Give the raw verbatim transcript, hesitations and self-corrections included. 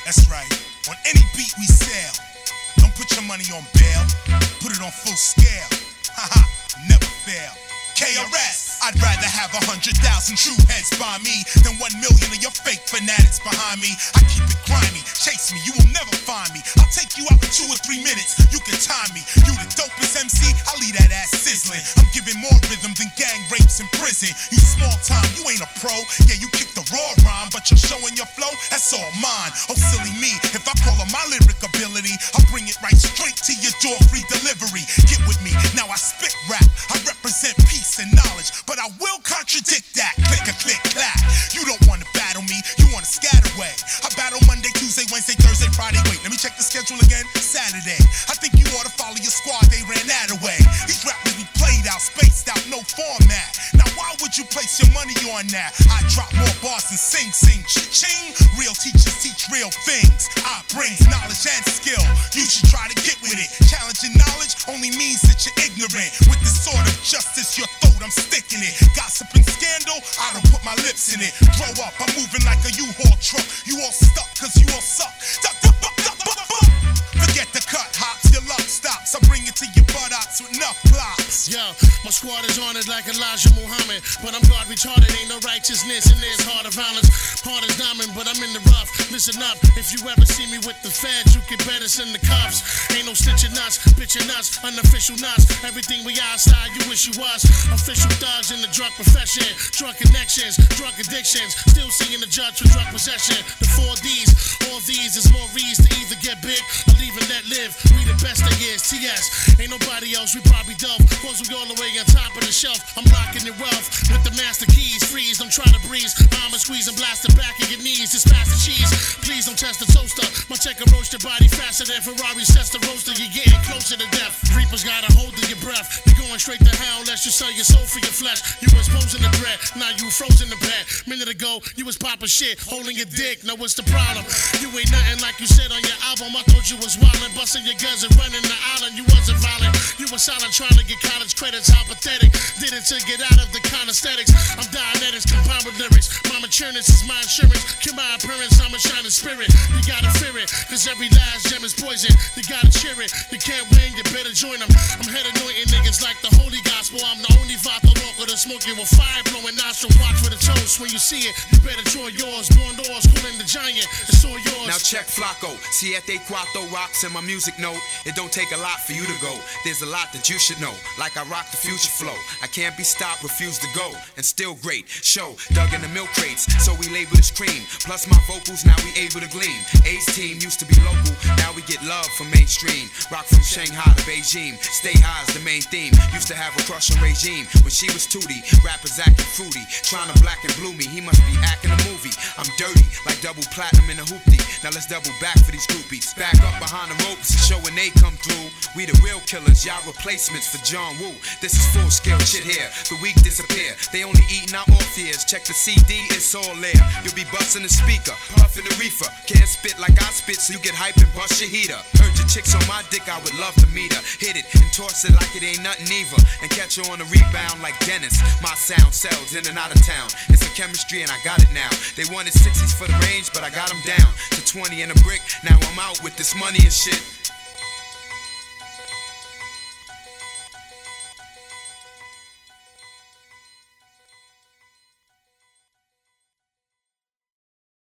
That's right. On any beat we sell. Don't put your money on bail. Put it on full scale. Haha, never fail. K R S. I'd rather have a hundred thousand true heads by me than one million of your fake fanatics behind me. I keep it grimy, chase me, you will never find me. I'll take you out in two or three minutes, you can time me. You the dopest M C, I'll leave that ass sizzling. I'm giving more rhythm than gang rapes in prison. You small time, you ain't a pro. Yeah, you kick the raw rhyme, but you're showing your flow, that's all mine. Oh, silly me, if I call on my lyric ability, I'll bring it right straight to your door, free delivery. Get with me, now I spit rap, I represent peace and knowledge, but I will contradict that. Click a click clack. You don't wanna battle me, you wanna scatter away. I battle Monday, Tuesday, Wednesday, Thursday, Friday. Wait, let me check the schedule again. Saturday. I think you ought to follow your squad, they ran that away. These rappers be played out, spaced out, no format. Now why would you place your money on that? I drop more bars than sing, sing, ching. Real teachers teach real things. I bring knowledge and skill. You should try to get with it. Challenging knowledge only means that you're ignorant. With the sword of justice, your throat, I'm sticking it. Gossip and scandal, I don't put my lips in it. Grow up, I'm moving like a U-Haul truck. You all stuck, cause you all suck. Duck, duck, duck, duck, duck, duck. Forget the cut hops, your luck stops. I bring it to your buttocks with enough plops. Yo, my squad is on it like Elijah Muhammad, but I'm God retarded, ain't no righteousness, and there's heart of violence. Hard as diamond, but I'm in the rough. Listen up, if you ever see me with the feds, you can better send the cops. Ain't no stitching nuts, bitching nuts, unofficial nuts. Everything we outside, you wish you was. Official thugs in the drug profession, drug connections, drug addictions. Still seeing the judge for drug possession. The four D's, all these is more reasons to either get big or leave and let live. We the best there is, T S. Ain't nobody else, we probably dope. Cause we all the way on top of the shelf. I'm locking your wealth with the master keys. Freeze, I'm trying to breeze. I'ma squeeze and blast the back of your knees. Just pass the cheese. Please don't test the toaster. My checker roast your body faster than Ferrari sets the roaster. You're getting closer to death. Reapers got a hold of your breath. You're going straight to hell unless you sell your soul for your flesh. You was posing the threat, now you frozen the bed. Minute ago, you was popping shit, holding your dick. Now what's the problem? You ain't nothing like you said on your album. I thought you was wildin', busting your guns and running the island. You wasn't violent. You was silent trying to get college credits. How pathetic. Did it to get out of the kind aesthetics. I'm Dianetics, combined with lyrics. My matureness is my insurance. Kill my appearance, I'm a shining spirit. You gotta fear it, cause every last gem is poison. You gotta cheer it. You can't win, you better join them. I'm head anointing niggas like the holy gospel. I'm the only vodka walker to smoke you with fire blowing nostril. Watch for the toast. When you see it, you better draw yours. Born doors, cooling the giant. It's all yours. Now check Flacco. Siete Cuatro rocks in my music note. It don't take a lot for you to go. There's a lot that you should know. Like I rock the future flow. I can't be stopped, refuse to go. And still great. Show dug in the milk crates. So we label it cream. Plus my vocals, now we able to gleam. Ace team used to be local. Now we get love from mainstream. Rock from Shanghai to Beijing. Stay high is the main theme. Used to have a crush on regime. When she was Tootie. Rappers acting fruity. Trying to black and blue me. He must be acting a movie. I'm dirty. Like double platinum in a hoopty. Now let's double back for these groupies. Back up behind the ropes and show when they come through. We the real killers. Y'all replacements for John Woo. This is full scale shit here. The weak disappear. They only eating out off ears. Check the C D, it's all there. You'll be busting the speaker, puffing the reefer. Can't spit like I spit, so you get hype and bust your heater. Heard your chicks on my dick, I would love to meet her. Hit it and toss it like it ain't nothing either. And catch her on the rebound like Dennis. My sound sells in and out of town. It's a chemistry and I got it now. They wanted sixties for the range, but I got them down to twenty and a brick. Now I'm out with this money and shit.